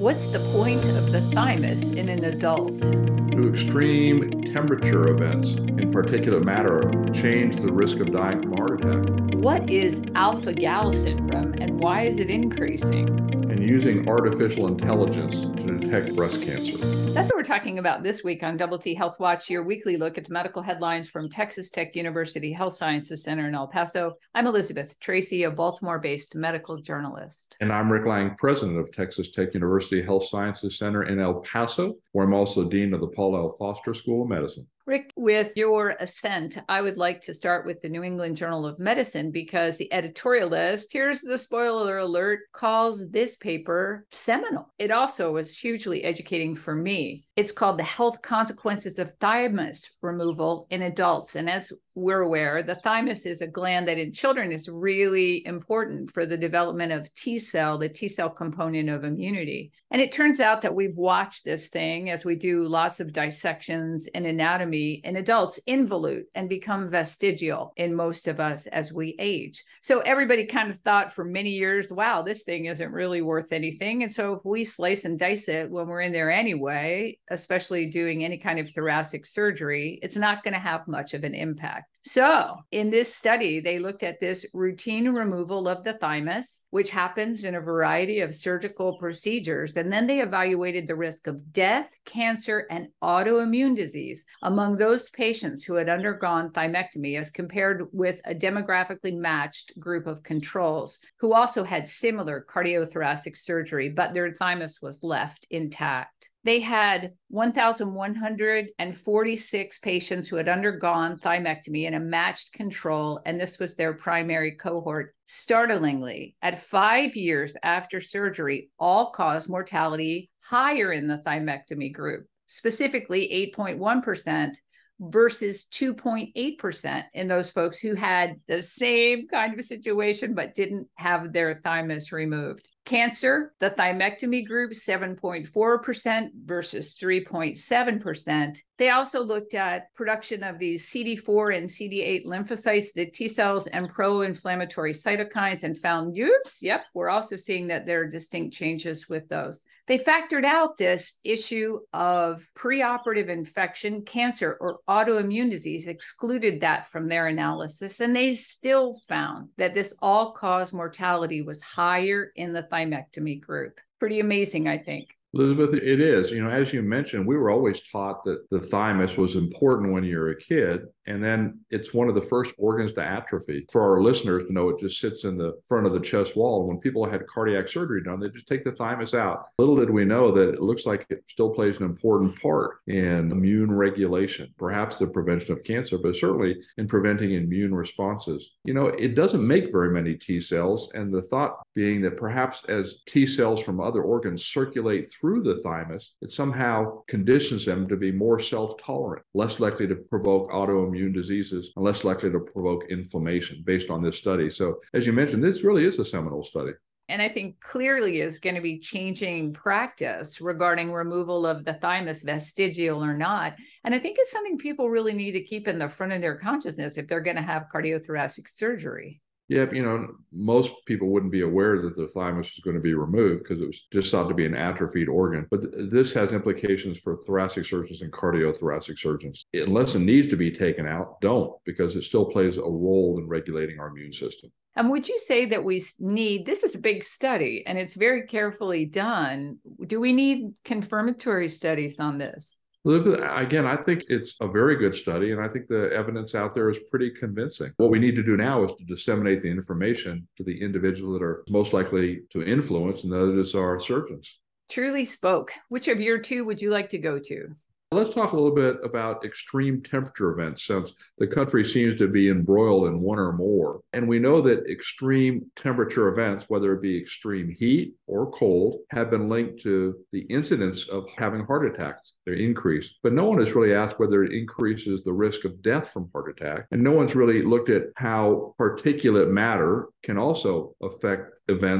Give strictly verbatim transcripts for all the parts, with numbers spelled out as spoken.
What's the point of the thymus in an adult? Do extreme temperature events in particulate matter change the risk of dying from a heart attack? What is alpha-Gal syndrome and why is it increasing? And using artificial intelligence to detect breast cancer. That's what we're talking about this week on Double T Health Watch, your weekly look at the medical headlines from Texas Tech University Health Sciences Center in El Paso. I'm Elizabeth Tracy, a Baltimore-based medical journalist. And I'm Rick Lang, president of Texas Tech University Health Sciences Center in El Paso, where I'm also dean of the Paul L. Foster School of Medicine. Rick, with your assent, I would like to start with the New England Journal of Medicine because the editorialist, here's the spoiler alert, calls this paper seminal. It also was hugely educating for me. It's called The Health Consequences of Thymus Removal in Adults. And as we're aware, the thymus is a gland that in children is really important for the development of T cell, the T cell component of immunity. And it turns out that we've watched this thing as we do lots of dissections and anatomy in adults involute and become vestigial in most of us as we age. So everybody kind of thought for many years, wow, this thing isn't really worth anything. And so if we slice and dice it when we're in there anyway, especially doing any kind of thoracic surgery, it's not going to have much of an impact. So in this study, they looked at this routine removal of the thymus, which happens in a variety of surgical procedures. And then they evaluated the risk of death, cancer, and autoimmune disease among those patients who had undergone thymectomy as compared with a demographically matched group of controls who also had similar cardiothoracic surgery, but their thymus was left intact. They had one thousand one hundred forty-six patients who had undergone thymectomy in a matched control, and this was their primary cohort. Startlingly, at five years after surgery, all-cause mortality higher in the thymectomy group, specifically eight point one percent versus two point eight percent in those folks who had the same kind of situation but didn't have their thymus removed. Cancer, the thymectomy group, seven point four percent versus three point seven percent. They also looked at production of these C D four and C D eight lymphocytes, the T cells and pro-inflammatory cytokines, and found, oops, yep, we're also seeing that there are distinct changes with those. They factored out this issue of preoperative infection, cancer, or autoimmune disease, excluded that from their analysis, and they still found that this all-cause mortality was higher in the thymectomy group. Pretty amazing, I think. Elizabeth, it is. You know, as you mentioned, we were always taught that the thymus was important when you're a kid, and then it's one of the first organs to atrophy. For our listeners to know, it just sits in the front of the chest wall. When people had cardiac surgery done, they just take the thymus out. Little did we know that it looks like it still plays an important part in immune regulation, perhaps the prevention of cancer, but certainly in preventing immune responses. You know, it doesn't make very many T cells, and the thought being that perhaps as T cells from other organs circulate through through the thymus, it somehow conditions them to be more self-tolerant, less likely to provoke autoimmune diseases, and less likely to provoke inflammation based on this study. So as you mentioned, this really is a seminal study. And I think clearly is going to be changing practice regarding removal of the thymus, vestigial or not. And I think it's something people really need to keep in the front of their consciousness if they're going to have cardiothoracic surgery. Yeah, you know, most people wouldn't be aware that the thymus was going to be removed because it was just thought to be an atrophied organ. But th- this has implications for thoracic surgeons and cardiothoracic surgeons. Unless it needs to be taken out, don't, because it still plays a role in regulating our immune system. And would you say that we need, this is a big study and it's very carefully done. Do we need confirmatory studies on this? Again, I think it's a very good study, and I think the evidence out there is pretty convincing. What we need to do now is to disseminate the information to the individuals that are most likely to influence, and that is our surgeons. Truly spoke. Which of your two would you like to go to? Let's talk a little bit about extreme temperature events, since the country seems to be embroiled in one or more. And we know that extreme temperature events, whether it be extreme heat or cold, have been linked to the incidence of having heart attacks. They're increased. But no one has really asked whether it increases the risk of death from heart attack. And no one's really looked at how particulate matter can also affect events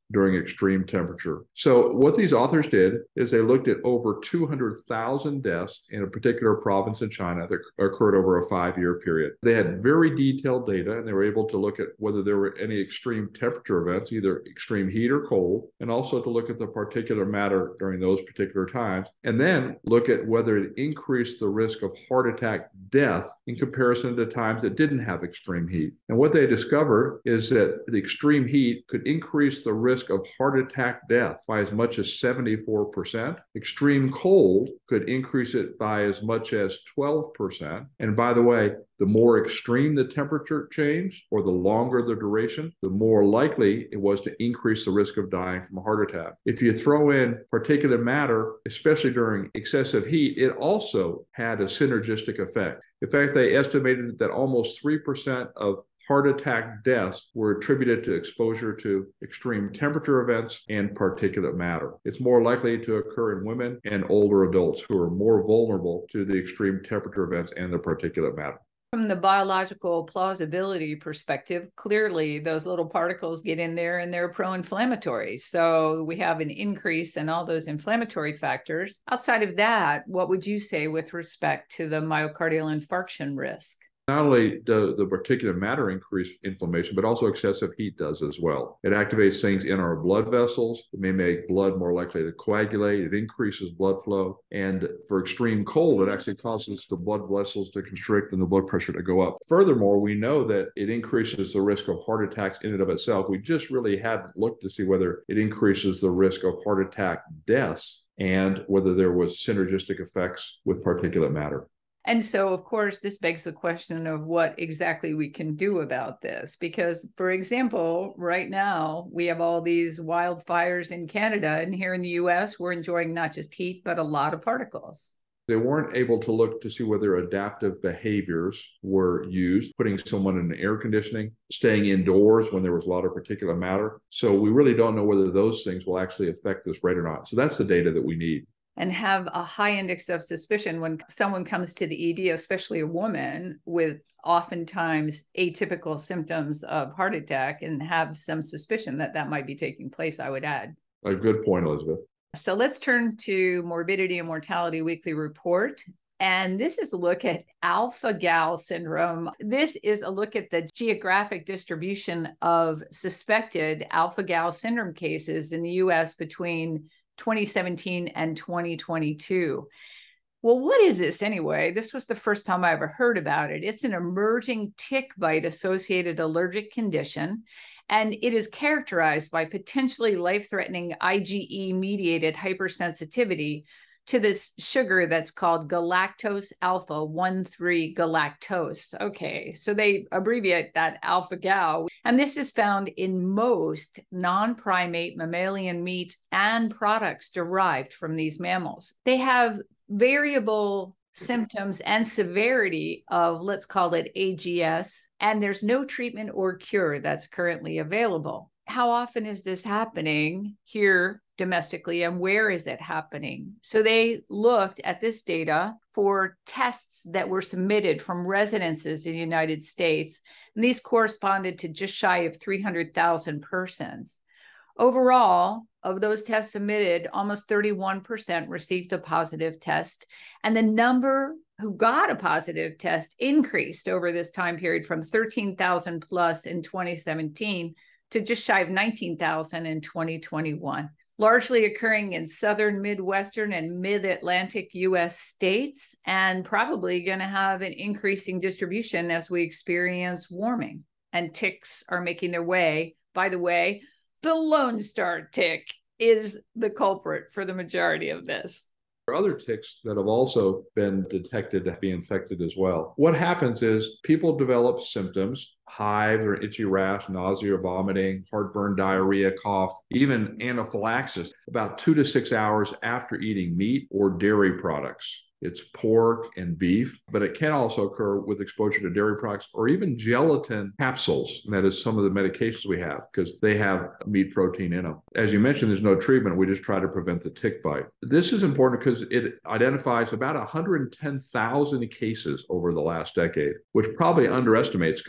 during extreme temperature. So what these authors did is they looked at over two hundred thousand deaths in a particular province in China that occurred over a five-year period. They had very detailed data, and they were able to look at whether there were any extreme temperature events, either extreme heat or cold, and also to look at the particulate matter during those particular times, and then look at whether it increased the risk of heart attack death in comparison to times that didn't have extreme heat. And what they discovered is that the extreme heat could increase the risk of heart attack death by as much as seventy-four percent. Extreme cold could increase it by as much as twelve percent. And by the way, the more extreme the temperature change or the longer the duration, the more likely it was to increase the risk of dying from a heart attack. If you throw in particulate matter, especially during excessive heat, it also had a synergistic effect. In fact, they estimated that almost three percent of heart attack deaths were attributed to exposure to extreme temperature events and particulate matter. It's more likely to occur in women and older adults who are more vulnerable to the extreme temperature events and the particulate matter. From the biological plausibility perspective, clearly those little particles get in there and they're pro-inflammatory. So we have an increase in all those inflammatory factors. Outside of that, what would you say with respect to the myocardial infarction risk? Not only does the particulate matter increase inflammation, but also excessive heat does as well. It activates things in our blood vessels. It may make blood more likely to coagulate. It increases blood flow. And for extreme cold, it actually causes the blood vessels to constrict and the blood pressure to go up. Furthermore, we know that it increases the risk of heart attacks in and of itself. We just really hadn't looked to see whether it increases the risk of heart attack deaths and whether there was synergistic effects with particulate matter. And so, of course, this begs the question of what exactly we can do about this. Because, for example, right now, we have all these wildfires in Canada, and here in the U S, we're enjoying not just heat, but a lot of particles. They weren't able to look to see whether adaptive behaviors were used, putting someone in air conditioning, staying indoors when there was a lot of particulate matter. So we really don't know whether those things will actually affect this rate or not. So that's the data that we need. And have a high index of suspicion when someone comes to the E D, especially a woman with oftentimes atypical symptoms of heart attack, and have some suspicion that that might be taking place, I would add. A good point, Elizabeth. So let's turn to Morbidity and Mortality Weekly Report. And this is a look at alpha-gal syndrome. This is a look at the geographic distribution of suspected alpha-gal syndrome cases in the U S between twenty seventeen and twenty twenty-two. Well, what is this anyway? This was the first time I ever heard about it. It's an emerging tick bite associated allergic condition, and it is characterized by potentially life-threatening IgE mediated hypersensitivity to this sugar that's called galactose alpha one three galactose. Okay, so they abbreviate that alpha-gal. And this is found in most non-primate mammalian meat and products derived from these mammals. They have variable symptoms and severity of, let's call it A G S, and there's no treatment or cure that's currently available. How often is this happening here domestically, and where is it happening? So they looked at this data for tests that were submitted from residences in the United States, and these corresponded to just shy of three hundred thousand persons. Overall, of those tests submitted, almost thirty-one percent received a positive test, and the number who got a positive test increased over this time period from thirteen thousand plus in twenty seventeen to just shy of nineteen thousand in twenty twenty-one. Largely occurring in southern, Midwestern, and mid-Atlantic U S states, and probably going to have an increasing distribution as we experience warming. And ticks are making their way. By the way, the Lone Star tick is the culprit for the majority of this. There are other ticks that have also been detected to be infected as well. What happens is people develop symptoms, hives or itchy rash, nausea, vomiting, heartburn, diarrhea, cough, even anaphylaxis about two to six hours after eating meat or dairy products. It's pork and beef, but it can also occur with exposure to dairy products or even gelatin capsules. And that is some of the medications we have because they have meat protein in them. As you mentioned, there's no treatment. We just try to prevent the tick bite. This is important because it identifies about one hundred ten thousand cases over the last decade, which probably underestimates because, first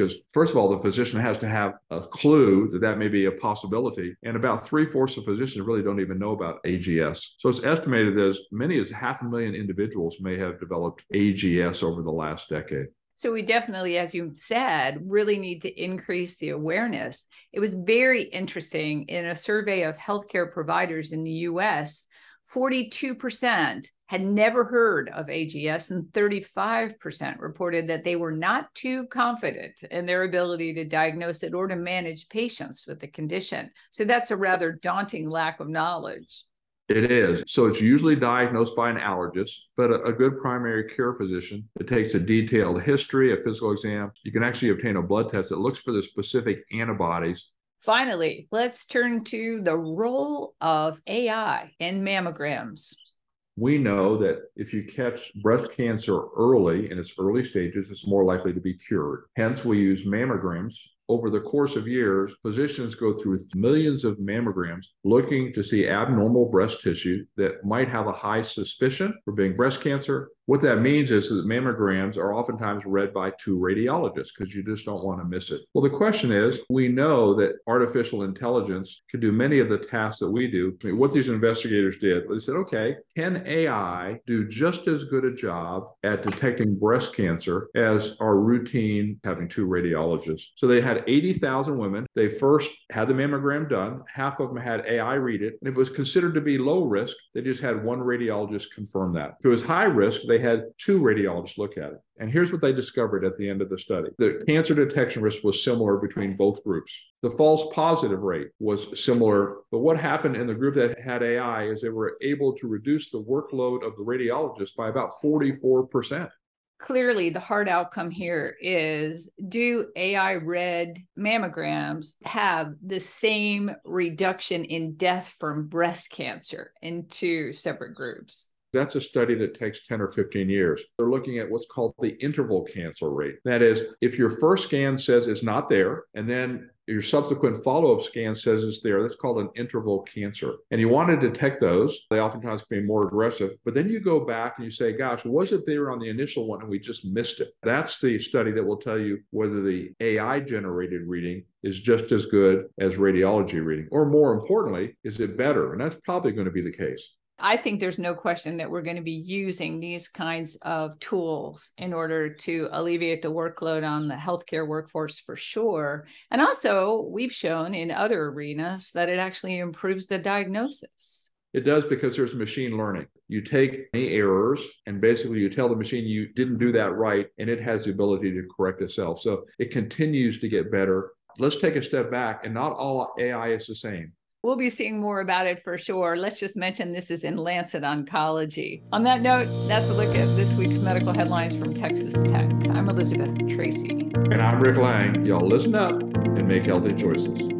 First of all, the physician has to have a clue that that may be a possibility. And about three-fourths of physicians really don't even know about A G S. So it's estimated that as many as half a million individuals may have developed A G S over the last decade. So we definitely, as you said, really need to increase the awareness. It was very interesting in a survey of healthcare providers in the U S, forty-two percent had never heard of A G S, and thirty-five percent reported that they were not too confident in their ability to diagnose it or to manage patients with the condition. So that's a rather daunting lack of knowledge. It is. So it's usually diagnosed by an allergist, but a, a good primary care physician, it takes a detailed history, a physical exam. You can actually obtain a blood test that looks for the specific antibodies. Finally, let's turn to the role of A I in mammograms. We know that if you catch breast cancer early in its early stages, it's more likely to be cured. Hence, we use mammograms. Over the course of years, physicians go through millions of mammograms looking to see abnormal breast tissue that might have a high suspicion for being breast cancer. What that means is that mammograms are oftentimes read by two radiologists because you just don't want to miss it. Well, the question is, we know that artificial intelligence can do many of the tasks that we do. I mean, what these investigators did, they said, okay, can A I do just as good a job at detecting breast cancer as our routine having two radiologists? So they had eighty thousand women. They first had the mammogram done. Half of them had A I read it. And if it was considered to be low risk, they just had one radiologist confirm that. If it was high risk, they had two radiologists look at it. And here's what they discovered at the end of the study. The cancer detection risk was similar between both groups. The false positive rate was similar. But what happened in the group that had A I is they were able to reduce the workload of the radiologist by about forty-four percent. Clearly, the hard outcome here is, do A I-read mammograms have the same reduction in death from breast cancer in two separate groups? That's a study that takes ten or fifteen years. They're looking at what's called the interval cancer rate. That is, if your first scan says it's not there, and then your subsequent follow-up scan says it's there, that's called an interval cancer. And you want to detect those. They oftentimes can be more aggressive. But then you go back and you say, gosh, was it there on the initial one and we just missed it? That's the study that will tell you whether the A I-generated reading is just as good as radiology reading. Or more importantly, is it better? And that's probably going to be the case. I think there's no question that we're going to be using these kinds of tools in order to alleviate the workload on the healthcare workforce for sure. And also, we've shown in other arenas that it actually improves the diagnosis. It does, because there's machine learning. You take any errors and basically you tell the machine you didn't do that right, and it has the ability to correct itself. So it continues to get better. Let's take a step back, and not all A I is the same. We'll be seeing more about it for sure. Let's just mention this is in Lancet Oncology. On that note, that's a look at this week's medical headlines from Texas Tech. I'm Elizabeth Tracy. And I'm Rick Lang. Y'all listen up and make healthy choices.